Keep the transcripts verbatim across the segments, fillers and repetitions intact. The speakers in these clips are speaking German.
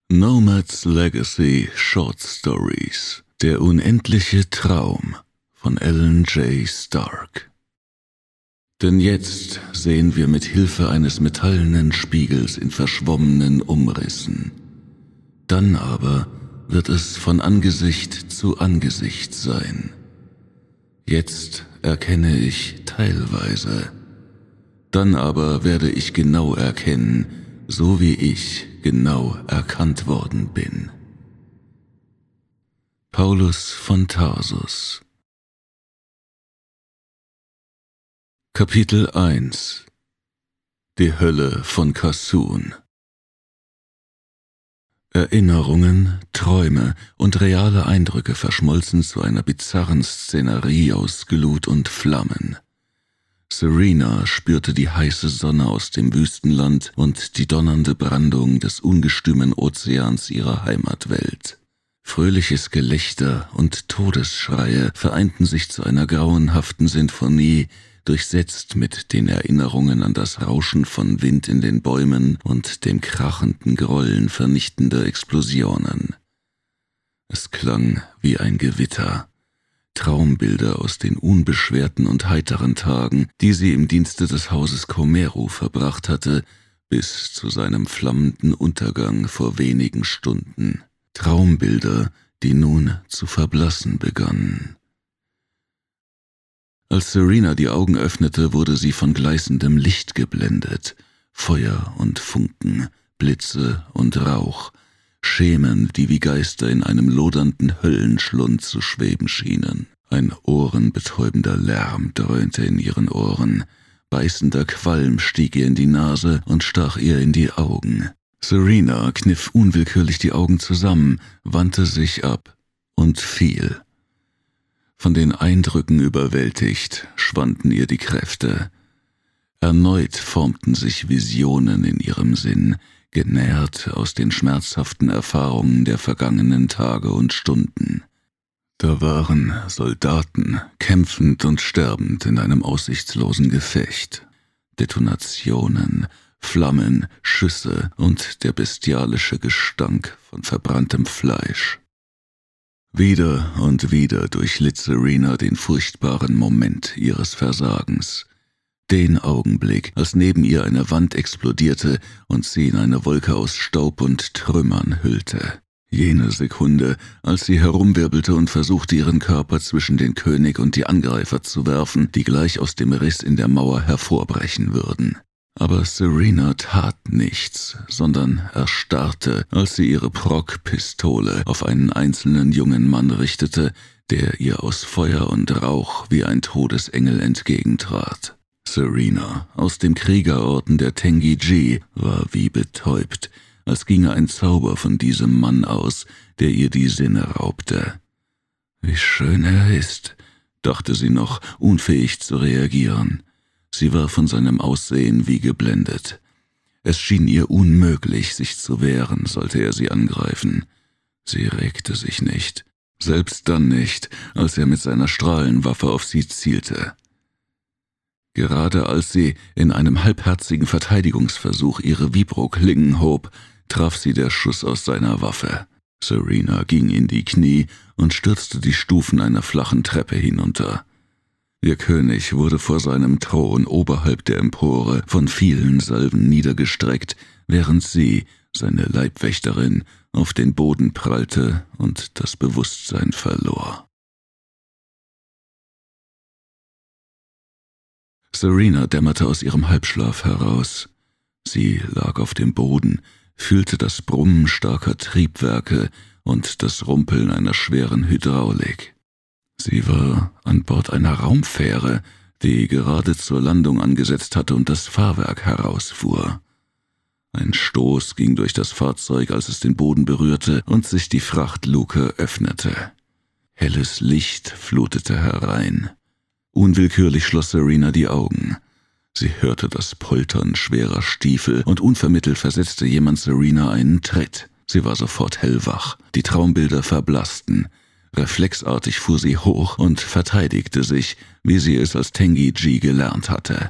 Nomad's Legacy Short Stories. Der unendliche Traum von Alan J. Stark. Denn jetzt sehen wir mit Hilfe eines metallenen Spiegels in verschwommenen Umrissen. Dann aber wird es von Angesicht zu Angesicht sein. Jetzt erkenne ich teilweise. Dann aber werde ich genau erkennen, so wie ich genau erkannt worden bin. Paulus von Tarsus. Kapitel eins. Die Hölle von Kassun. Erinnerungen, Träume und reale Eindrücke verschmolzen zu einer bizarren Szenerie aus Glut und Flammen. Serena spürte die heiße Sonne aus dem Wüstenland und die donnernde Brandung des ungestümen Ozeans ihrer Heimatwelt. Fröhliches Gelächter und Todesschreie vereinten sich zu einer grauenhaften Sinfonie, durchsetzt mit den Erinnerungen an das Rauschen von Wind in den Bäumen und dem krachenden Grollen vernichtender Explosionen. Es klang wie ein Gewitter. Traumbilder aus den unbeschwerten und heiteren Tagen, die sie im Dienste des Hauses Komeru verbracht hatte, bis zu seinem flammenden Untergang vor wenigen Stunden. Traumbilder, die nun zu verblassen begannen. Als Serena die Augen öffnete, wurde sie von gleißendem Licht geblendet. Feuer und Funken, Blitze und Rauch, Schemen, die wie Geister in einem lodernden Höllenschlund zu schweben schienen. Ein ohrenbetäubender Lärm dröhnte in ihren Ohren. Beißender Qualm stieg ihr in die Nase und stach ihr in die Augen. Serena kniff unwillkürlich die Augen zusammen, wandte sich ab und fiel. Von den Eindrücken überwältigt, schwanden ihr die Kräfte. Erneut formten sich Visionen in ihrem Sinn, genährt aus den schmerzhaften Erfahrungen der vergangenen Tage und Stunden. Da waren Soldaten, kämpfend und sterbend in einem aussichtslosen Gefecht. Detonationen, Flammen, Schüsse und der bestialische Gestank von verbranntem Fleisch. Wieder und wieder durchlitt Serena den furchtbaren Moment ihres Versagens. Den Augenblick, als neben ihr eine Wand explodierte und sie in eine Wolke aus Staub und Trümmern hüllte. Jene Sekunde, als sie herumwirbelte und versuchte, ihren Körper zwischen den König und die Angreifer zu werfen, die gleich aus dem Riss in der Mauer hervorbrechen würden. Aber Serena tat nichts, sondern erstarrte, als sie ihre Proc-Pistole auf einen einzelnen jungen Mann richtete, der ihr aus Feuer und Rauch wie ein Todesengel entgegentrat. Serena, aus dem Kriegerorden der Tengi-Ji, war wie betäubt, als ginge ein Zauber von diesem Mann aus, der ihr die Sinne raubte. »Wie schön er ist«, dachte sie noch, unfähig zu reagieren. Sie war von seinem Aussehen wie geblendet. Es schien ihr unmöglich, sich zu wehren, sollte er sie angreifen. Sie regte sich nicht, selbst dann nicht, als er mit seiner Strahlenwaffe auf sie zielte. Gerade als sie in einem halbherzigen Verteidigungsversuch ihre Vibro-Klingen hob, traf sie der Schuss aus seiner Waffe. Serena ging in die Knie und stürzte die Stufen einer flachen Treppe hinunter. Ihr König wurde vor seinem Thron oberhalb der Empore von vielen Salven niedergestreckt, während sie, seine Leibwächterin, auf den Boden prallte und das Bewusstsein verlor. Serena dämmerte aus ihrem Halbschlaf heraus. Sie lag auf dem Boden, fühlte das Brummen starker Triebwerke und das Rumpeln einer schweren Hydraulik. Sie war an Bord einer Raumfähre, die gerade zur Landung angesetzt hatte und das Fahrwerk herausfuhr. Ein Stoß ging durch das Fahrzeug, als es den Boden berührte und sich die Frachtluke öffnete. Helles Licht flutete herein. Unwillkürlich schloss Serena die Augen. Sie hörte das Poltern schwerer Stiefel und unvermittelt versetzte jemand Serena einen Tritt. Sie war sofort hellwach, die Traumbilder verblassten. Reflexartig fuhr sie hoch und verteidigte sich, wie sie es als Tengi-Ji gelernt hatte.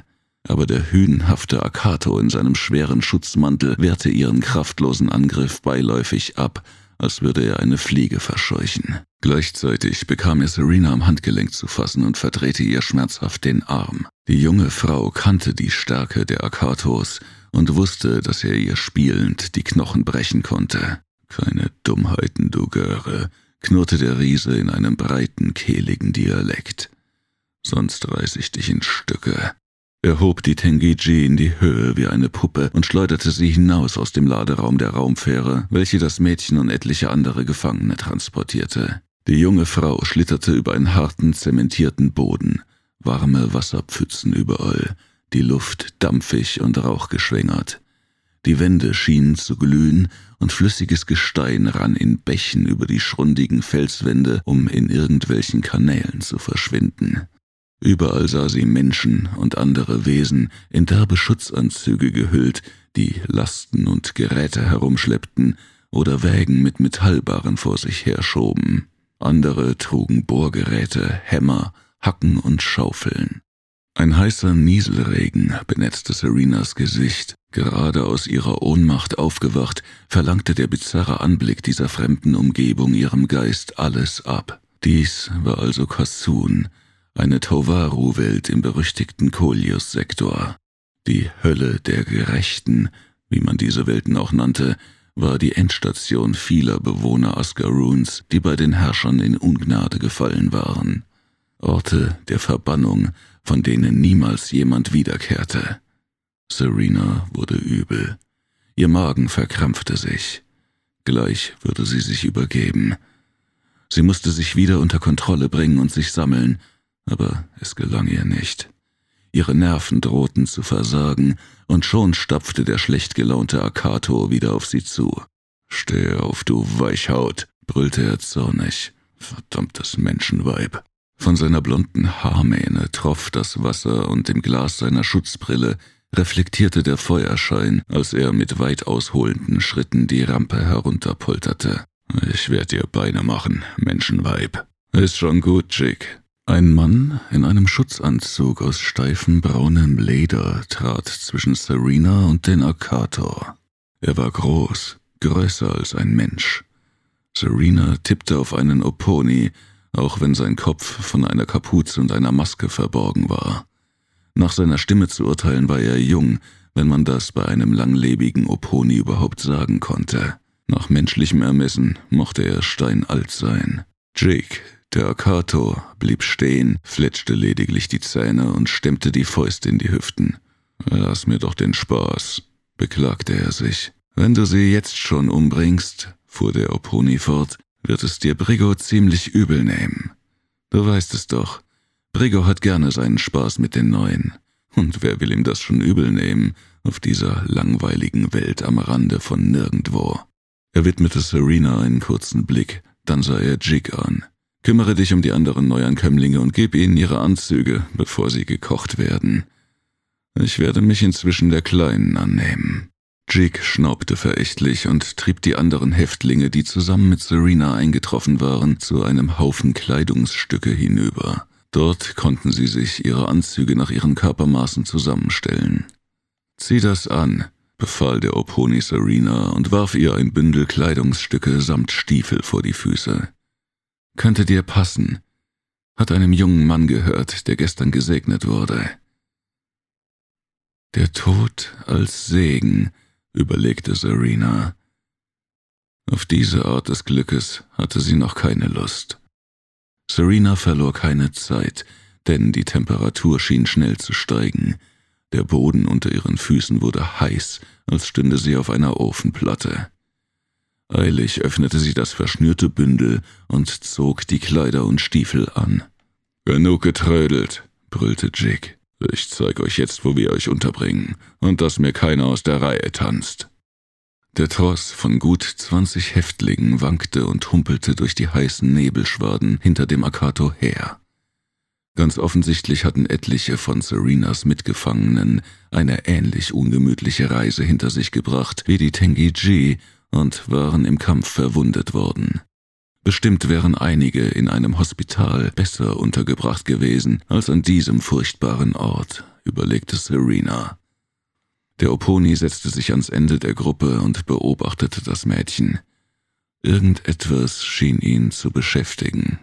aber der hünenhafte Akato in seinem schweren Schutzmantel wehrte ihren kraftlosen Angriff beiläufig ab, als würde er eine Fliege verscheuchen. Gleichzeitig bekam er Serena am Handgelenk zu fassen und verdrehte ihr schmerzhaft den Arm. Die junge Frau kannte die Stärke der Akatos und wusste, dass er ihr spielend die Knochen brechen konnte. »Keine Dummheiten, du Göre«, knurrte der Riese in einem breiten, kehligen Dialekt. »Sonst reiß ich dich in Stücke.« Er hob die Tengi-Ji in die Höhe wie eine Puppe und schleuderte sie hinaus aus dem Laderaum der Raumfähre, welche das Mädchen und etliche andere Gefangene transportierte. Die junge Frau schlitterte über einen harten, zementierten Boden, warme Wasserpfützen überall, die Luft dampfig und rauchgeschwängert. Die Wände schienen zu glühen und flüssiges Gestein rann in Bächen über die schrundigen Felswände, um in irgendwelchen Kanälen zu verschwinden. Überall sah sie Menschen und andere Wesen in derbe Schutzanzüge gehüllt, die Lasten und Geräte herumschleppten oder Wägen mit Metallbarren vor sich herschoben. Andere trugen Bohrgeräte, Hämmer, Hacken und Schaufeln. Ein heißer Nieselregen benetzte Serenas Gesicht. Gerade aus ihrer Ohnmacht aufgewacht, verlangte der bizarre Anblick dieser fremden Umgebung ihrem Geist alles ab. Dies war also Kassun, eine Towaru-Welt im berüchtigten Kolius-Sektor. Die Hölle der Gerechten, wie man diese Welten auch nannte, war die Endstation vieler Bewohner Asgaruns, die bei den Herrschern in Ungnade gefallen waren. Orte der Verbannung, von denen niemals jemand wiederkehrte. Serena wurde übel. Ihr Magen verkrampfte sich. Gleich würde sie sich übergeben. Sie musste sich wieder unter Kontrolle bringen und sich sammeln, aber es gelang ihr nicht. Ihre Nerven drohten zu versagen, und schon stapfte der schlecht gelaunte Akato wieder auf sie zu. »Steh auf, du Weichhaut«, brüllte er zornig. »Verdammtes Menschenweib.« Von seiner blonden Haarmähne troff das Wasser und im Glas seiner Schutzbrille reflektierte der Feuerschein, als er mit weit ausholenden Schritten die Rampe herunterpolterte. »Ich werd dir Beine machen, Menschenweib.« »Ist schon gut, Jig.« Ein Mann in einem Schutzanzug aus steifem braunem Leder trat zwischen Serena und den Akato. Er war groß, größer als ein Mensch. Serena tippte auf einen Oponi, auch wenn sein Kopf von einer Kapuze und einer Maske verborgen war. Nach seiner Stimme zu urteilen war er jung, wenn man das bei einem langlebigen Oponi überhaupt sagen konnte. Nach menschlichem Ermessen mochte er steinalt sein. Jake, der Akato, blieb stehen, fletschte lediglich die Zähne und stemmte die Fäuste in die Hüften. »Lass mir doch den Spaß«, beklagte er sich. »Wenn du sie jetzt schon umbringst«, fuhr der Oponi fort, »wird es dir Briggo ziemlich übel nehmen. Du weißt es doch, Briggo hat gerne seinen Spaß mit den Neuen. Und wer will ihm das schon übel nehmen, auf dieser langweiligen Welt am Rande von nirgendwo?« Er widmete Serena einen kurzen Blick, dann sah er Jig an. »Kümmere dich um die anderen Neuankömmlinge und gib ihnen ihre Anzüge, bevor sie gekocht werden. Ich werde mich inzwischen der Kleinen annehmen.« Jig schnaubte verächtlich und trieb die anderen Häftlinge, die zusammen mit Serena eingetroffen waren, zu einem Haufen Kleidungsstücke hinüber. Dort konnten sie sich ihre Anzüge nach ihren Körpermaßen zusammenstellen. »Zieh das an«, befahl der Oponi Serena und warf ihr ein Bündel Kleidungsstücke samt Stiefel vor die Füße. »Könnte dir passen. Hat einem jungen Mann gehört, der gestern gesegnet wurde.« »Der Tod als Segen«, überlegte Serena. Auf diese Art des Glückes hatte sie noch keine Lust. Serena verlor keine Zeit, denn die Temperatur schien schnell zu steigen. Der Boden unter ihren Füßen wurde heiß, als stünde sie auf einer Ofenplatte. Eilig öffnete sie das verschnürte Bündel und zog die Kleider und Stiefel an. »Genug getrödelt«, brüllte Jig. »Ich zeig euch jetzt, wo wir euch unterbringen, und dass mir keiner aus der Reihe tanzt.« Der Tross von gut zwanzig Häftlingen wankte und humpelte durch die heißen Nebelschwaden hinter dem Akato her. Ganz offensichtlich hatten etliche von Serenas Mitgefangenen eine ähnlich ungemütliche Reise hinter sich gebracht wie die Tengi-Ji und waren im Kampf verwundet worden. Bestimmt wären einige in einem Hospital besser untergebracht gewesen als an diesem furchtbaren Ort, überlegte Serena. Der Oponi setzte sich ans Ende der Gruppe und beobachtete das Mädchen. Irgendetwas schien ihn zu beschäftigen.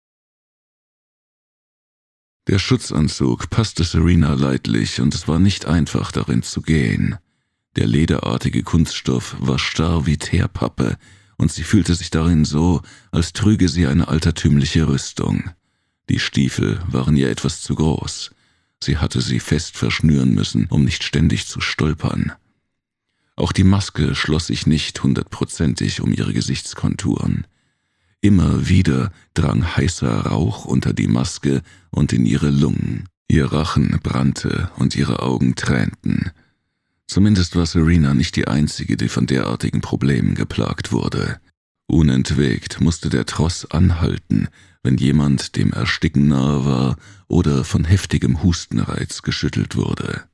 Der Schutzanzug passte Serena leidlich und es war nicht einfach, darin zu gehen. Der lederartige Kunststoff war starr wie Teerpappe und sie fühlte sich darin so, als trüge sie eine altertümliche Rüstung. Die Stiefel waren ihr etwas zu groß. Sie hatte sie fest verschnüren müssen, um nicht ständig zu stolpern. Auch die Maske schloss sich nicht hundertprozentig um ihre Gesichtskonturen. Immer wieder drang heißer Rauch unter die Maske und in ihre Lungen. Ihr Rachen brannte und ihre Augen tränten. Zumindest war Serena nicht die Einzige, die von derartigen Problemen geplagt wurde. Unentwegt musste der Tross anhalten, wenn jemand dem Ersticken nahe war oder von heftigem Hustenreiz geschüttelt wurde.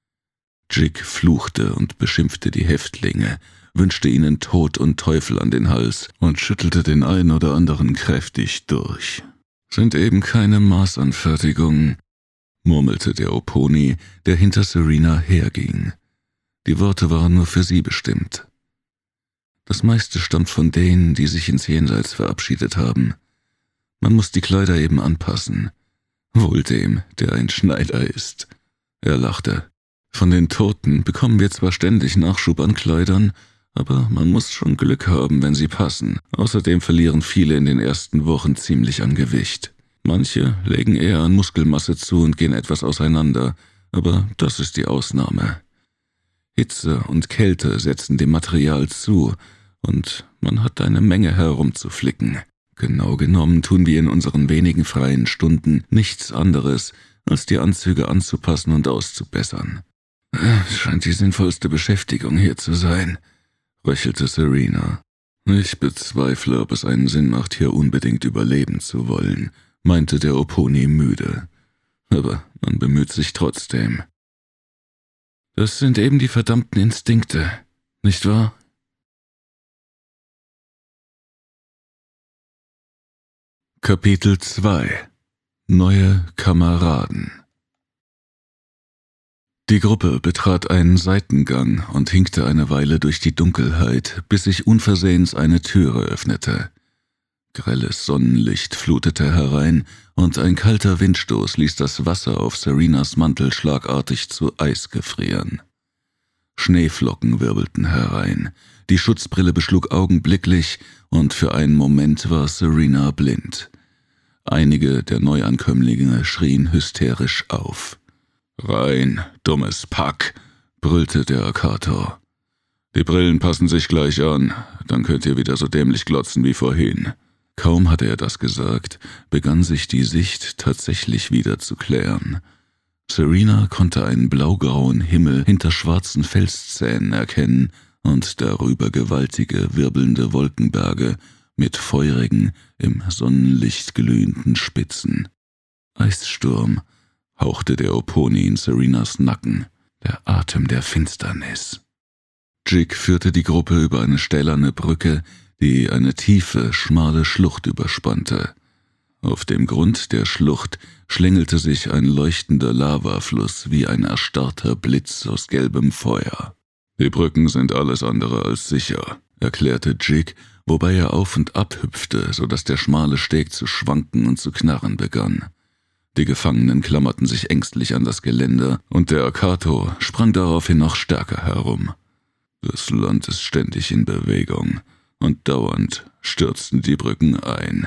Jig fluchte und beschimpfte die Häftlinge, wünschte ihnen Tod und Teufel an den Hals und schüttelte den einen oder anderen kräftig durch. »Sind eben keine Maßanfertigungen«, murmelte der Oponi, der hinter Serena herging. Die Worte waren nur für sie bestimmt. Das meiste stammt von denen, die sich ins Jenseits verabschiedet haben. Man muss die Kleider eben anpassen. Wohl dem, der ein Schneider ist. Er lachte. Von den Toten bekommen wir zwar ständig Nachschub an Kleidern, aber man muss schon Glück haben, wenn sie passen. Außerdem verlieren viele in den ersten Wochen ziemlich an Gewicht. Manche legen eher an Muskelmasse zu und gehen etwas auseinander, aber das ist die Ausnahme. Hitze und Kälte setzen dem Material zu und man hat eine Menge herumzuflicken. Genau genommen tun wir in unseren wenigen freien Stunden nichts anderes, als die Anzüge anzupassen und auszubessern. Es scheint die sinnvollste Beschäftigung hier zu sein, röchelte Serena. Ich bezweifle, ob es einen Sinn macht, hier unbedingt überleben zu wollen, meinte der Oponi müde. Aber man bemüht sich trotzdem. Das sind eben die verdammten Instinkte, nicht wahr? Kapitel zwei. Neue Kameraden. Die Gruppe betrat einen Seitengang und hinkte eine Weile durch die Dunkelheit, bis sich unversehens eine Türe öffnete. Grelles Sonnenlicht flutete herein, und ein kalter Windstoß ließ das Wasser auf Serenas Mantel schlagartig zu Eis gefrieren. Schneeflocken wirbelten herein, die Schutzbrille beschlug augenblicklich, und für einen Moment war Serena blind. Einige der Neuankömmlinge schrien hysterisch auf. »Rein, dummes Pack«, brüllte der Arkator. »Die Brillen passen sich gleich an, dann könnt ihr wieder so dämlich glotzen wie vorhin.« Kaum hatte er das gesagt, begann sich die Sicht tatsächlich wieder zu klären. Serena konnte einen blaugrauen Himmel hinter schwarzen Felszähnen erkennen und darüber gewaltige, wirbelnde Wolkenberge mit feurigen, im Sonnenlicht glühenden Spitzen. »Eissturm«, hauchte der Oponi in Serenas Nacken, »der Atem der Finsternis.« Jig führte die Gruppe über eine stählerne Brücke, die eine tiefe, schmale Schlucht überspannte. Auf dem Grund der Schlucht schlängelte sich ein leuchtender Lavafluss wie ein erstarrter Blitz aus gelbem Feuer. »Die Brücken sind alles andere als sicher«, erklärte Jig, wobei er auf und ab hüpfte, sodass der schmale Steg zu schwanken und zu knarren begann. Die Gefangenen klammerten sich ängstlich an das Geländer, und der Arkator sprang daraufhin noch stärker herum. Das Land ist ständig in Bewegung, und dauernd stürzten die Brücken ein.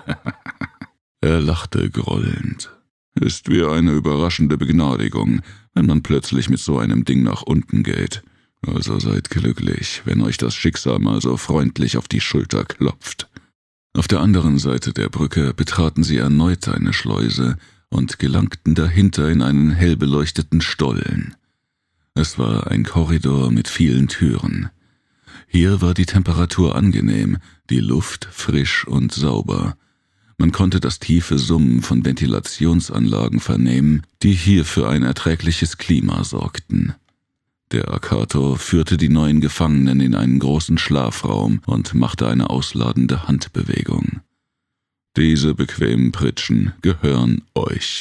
Er lachte grollend. »Ist wie eine überraschende Begnadigung, wenn man plötzlich mit so einem Ding nach unten geht. Also seid glücklich, wenn euch das Schicksal mal so freundlich auf die Schulter klopft.« Auf der anderen Seite der Brücke betraten sie erneut eine Schleuse und gelangten dahinter in einen hell beleuchteten Stollen. Es war ein Korridor mit vielen Türen. Hier war die Temperatur angenehm, die Luft frisch und sauber. Man konnte das tiefe Summen von Ventilationsanlagen vernehmen, die hier für ein erträgliches Klima sorgten. Der Arkator führte die neuen Gefangenen in einen großen Schlafraum und machte eine ausladende Handbewegung. »Diese bequemen Pritschen gehören euch«,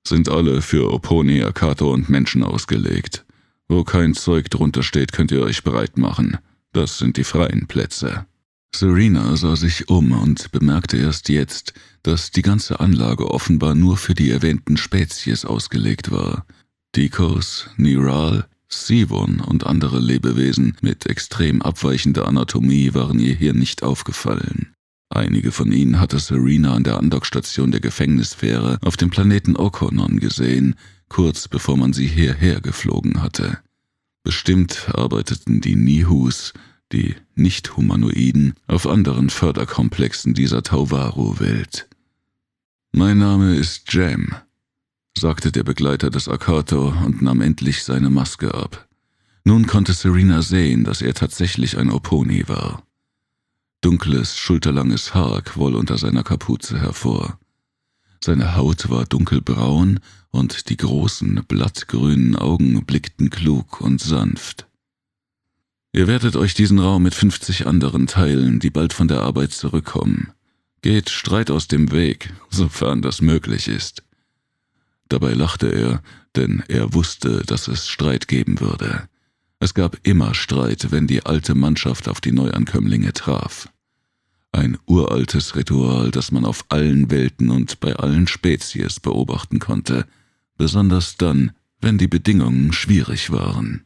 sind alle für Oponi, Akato und Menschen ausgelegt. Wo kein Zeug drunter steht, könnt ihr euch bereit machen. Das sind die freien Plätze.« Serena sah sich um und bemerkte erst jetzt, dass die ganze Anlage offenbar nur für die erwähnten Spezies ausgelegt war. Dikos, Niral, Sivon und andere Lebewesen mit extrem abweichender Anatomie waren ihr hier nicht aufgefallen. Einige von ihnen hatte Serena an der Andockstation der Gefängnisfähre auf dem Planeten Okonon gesehen, kurz bevor man sie hierher geflogen hatte. Bestimmt arbeiteten die Nihus, die Nicht-Humanoiden, auf anderen Förderkomplexen dieser Tauvaru-Welt. »Mein Name ist Jem«, sagte der Begleiter des Akato und nahm endlich seine Maske ab. Nun konnte Serena sehen, dass er tatsächlich ein Oponi war. Dunkles, schulterlanges Haar quoll unter seiner Kapuze hervor. Seine Haut war dunkelbraun und die großen, blattgrünen Augen blickten klug und sanft. »Ihr werdet euch diesen Raum mit fünfzig anderen teilen, die bald von der Arbeit zurückkommen. Geht Streit aus dem Weg, sofern das möglich ist.« Dabei lachte er, denn er wusste, dass es Streit geben würde. Es gab immer Streit, wenn die alte Mannschaft auf die Neuankömmlinge traf. Ein uraltes Ritual, das man auf allen Welten und bei allen Spezies beobachten konnte, besonders dann, wenn die Bedingungen schwierig waren.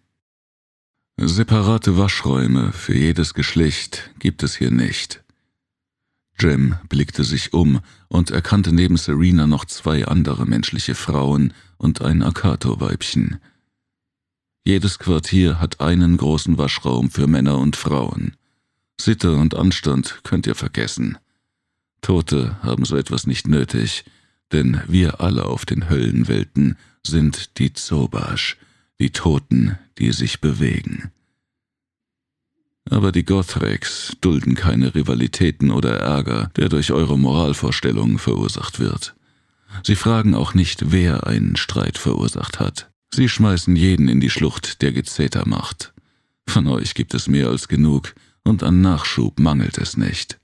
Separate Waschräume für jedes Geschlecht gibt es hier nicht. Jem blickte sich um und erkannte neben Serena noch zwei andere menschliche Frauen und ein Akato-Weibchen. Jedes Quartier hat einen großen Waschraum für Männer und Frauen. Sitte und Anstand könnt ihr vergessen. Tote haben so etwas nicht nötig, denn wir alle auf den Höllenwelten sind die Zobash, die Toten, die sich bewegen. Aber die Gothrex dulden keine Rivalitäten oder Ärger, der durch eure Moralvorstellungen verursacht wird. Sie fragen auch nicht, wer einen Streit verursacht hat. Sie schmeißen jeden in die Schlucht, der Gezähter macht. Von euch gibt es mehr als genug, und an Nachschub mangelt es nicht.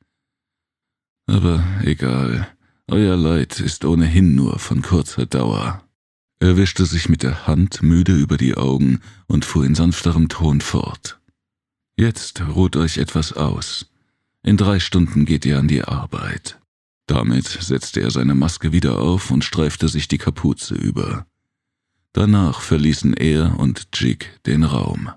Aber egal, euer Leid ist ohnehin nur von kurzer Dauer.« Er wischte sich mit der Hand müde über die Augen und fuhr in sanfterem Ton fort. »Jetzt ruht euch etwas aus. In drei Stunden geht ihr an die Arbeit.« Damit setzte er seine Maske wieder auf und streifte sich die Kapuze über. Danach verließen er und Jig den Raum.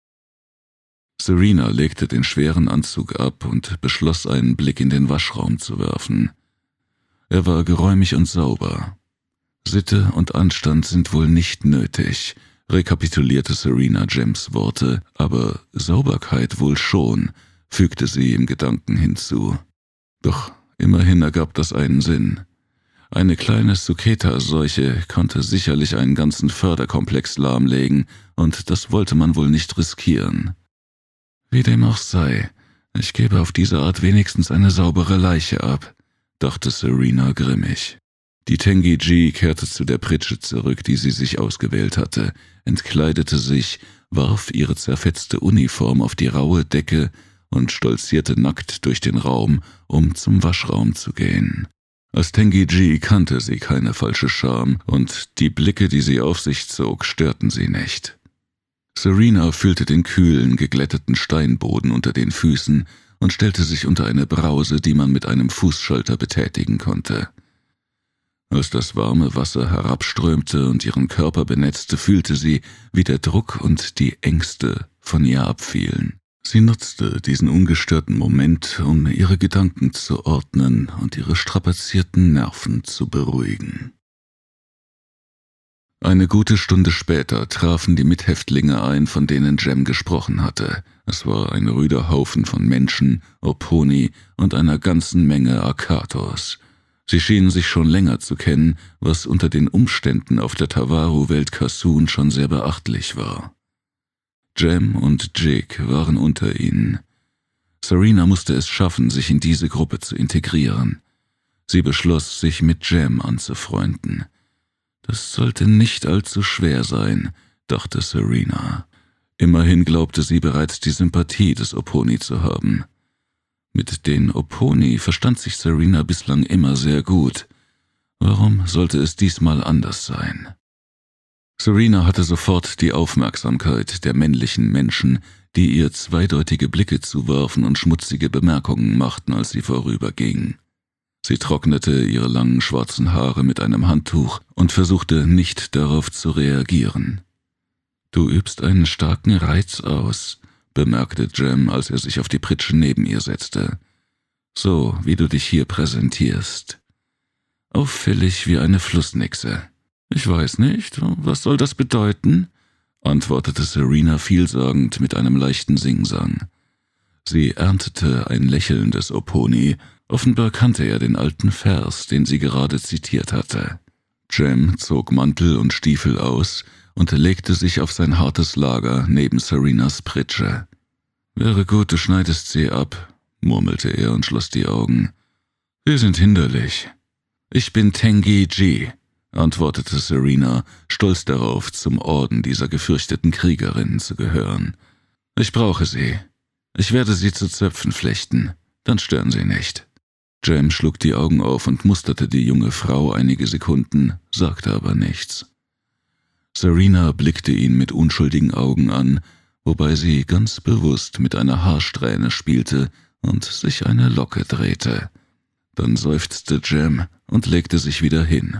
Serena legte den schweren Anzug ab und beschloss, einen Blick in den Waschraum zu werfen. Er war geräumig und sauber. Sitte und Anstand sind wohl nicht nötig, rekapitulierte Serena Jems Worte, aber Sauberkeit wohl schon, fügte sie im Gedanken hinzu. Doch immerhin ergab das einen Sinn. Eine kleine Suketa-Seuche konnte sicherlich einen ganzen Förderkomplex lahmlegen, und das wollte man wohl nicht riskieren. Wie dem auch sei, ich gebe auf diese Art wenigstens eine saubere Leiche ab, dachte Serena grimmig. Die Tengi-Ji kehrte zu der Pritsche zurück, die sie sich ausgewählt hatte, entkleidete sich, warf ihre zerfetzte Uniform auf die raue Decke und stolzierte nackt durch den Raum, um zum Waschraum zu gehen. Als Tengi-Ji kannte sie keine falsche Scham, und die Blicke, die sie auf sich zog, störten sie nicht. Serena fühlte den kühlen, geglätteten Steinboden unter den Füßen und stellte sich unter eine Brause, die man mit einem Fußschalter betätigen konnte. Als das warme Wasser herabströmte und ihren Körper benetzte, fühlte sie, wie der Druck und die Ängste von ihr abfielen. Sie nutzte diesen ungestörten Moment, um ihre Gedanken zu ordnen und ihre strapazierten Nerven zu beruhigen. Eine gute Stunde später trafen die Mithäftlinge ein, von denen Jem gesprochen hatte. Es war ein rüder Haufen von Menschen, Oponi und einer ganzen Menge Akatos. Sie schienen sich schon länger zu kennen, was unter den Umständen auf der Tavaru-Welt Kasun schon sehr beachtlich war. Jem und Jig waren unter ihnen. Serena musste es schaffen, sich in diese Gruppe zu integrieren. Sie beschloss, sich mit Jem anzufreunden. Das sollte nicht allzu schwer sein, dachte Serena. Immerhin glaubte sie bereits die Sympathie des Oponi zu haben. Mit den Oponi verstand sich Serena bislang immer sehr gut, Warum sollte es diesmal anders sein? Serena hatte sofort die Aufmerksamkeit der männlichen Menschen, die ihr zweideutige Blicke zuwarfen und schmutzige Bemerkungen machten, als sie vorüberging. Sie trocknete ihre langen schwarzen Haare mit einem Handtuch und versuchte nicht darauf zu reagieren. »Du übst einen starken Reiz aus«, bemerkte Jem, als er sich auf die Pritsche neben ihr setzte. »So, wie du dich hier präsentierst. Auffällig wie eine Flussnixe.« »Ich weiß nicht, was soll das bedeuten?«, antwortete Serena vielsagend mit einem leichten Singsang. Sie erntete ein Lächeln des Oponi. Offenbar kannte er den alten Vers, den sie gerade zitiert hatte. Jem zog Mantel und Stiefel aus und legte sich auf sein hartes Lager neben Serenas Pritsche. »Wäre gut, du schneidest sie ab«, murmelte er und schloss die Augen. »Sie sind hinderlich.« »Ich bin Tengi-Ji«, antwortete Serena, stolz darauf, zum Orden dieser gefürchteten Kriegerin zu gehören. »Ich brauche sie. Ich werde sie zu Zöpfen flechten. Dann stören sie nicht.« Jem schlug die Augen auf und musterte die junge Frau einige Sekunden, sagte aber nichts. Serena blickte ihn mit unschuldigen Augen an, wobei sie ganz bewusst mit einer Haarsträhne spielte und sich eine Locke drehte. Dann seufzte Jem und legte sich wieder hin.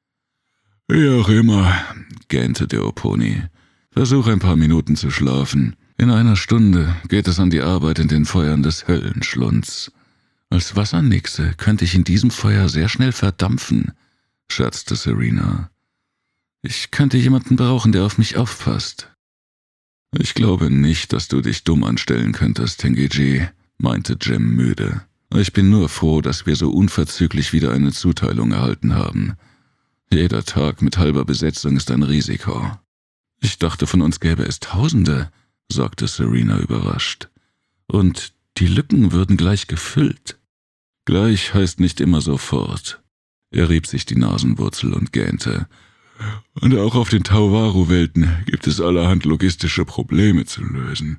»Wie auch immer«, gähnte der Oponi. »Versuch ein paar Minuten zu schlafen. In einer Stunde geht es an die Arbeit in den Feuern des Höllenschlunds. Als Wassernixe könnte ich in diesem Feuer sehr schnell verdampfen«, scherzte Serena. »Ich könnte jemanden brauchen, der auf mich aufpasst.« »Ich glaube nicht, dass du dich dumm anstellen könntest, Tengi-Ji«, meinte Jem müde. »Ich bin nur froh, dass wir so unverzüglich wieder eine Zuteilung erhalten haben. Jeder Tag mit halber Besetzung ist ein Risiko.« »Ich dachte, von uns gäbe es Tausende«, sagte Serena überrascht. »Und die Lücken würden gleich gefüllt.« »Gleich heißt nicht immer sofort.« Er rieb sich die Nasenwurzel und gähnte. »Und auch auf den Tauwaru-Welten gibt es allerhand logistische Probleme zu lösen.«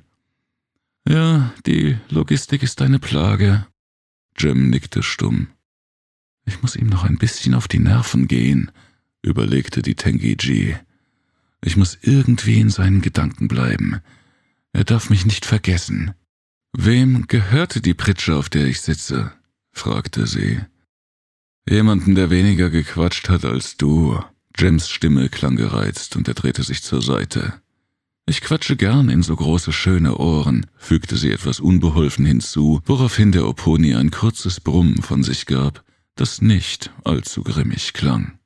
»Ja, die Logistik ist eine Plage.« Jem nickte stumm. »Ich muss ihm noch ein bisschen auf die Nerven gehen«, überlegte die Tengi-Ji. »Ich muss irgendwie in seinen Gedanken bleiben. Er darf mich nicht vergessen.« »Wem gehörte die Pritsche, auf der ich sitze?«, fragte sie. »Jemanden, der weniger gequatscht hat als du.« Jems Stimme klang gereizt und er drehte sich zur Seite. »Ich quatsche gern in so große, schöne Ohren«, fügte sie etwas unbeholfen hinzu, woraufhin der Oponi ein kurzes Brummen von sich gab, das nicht allzu grimmig klang.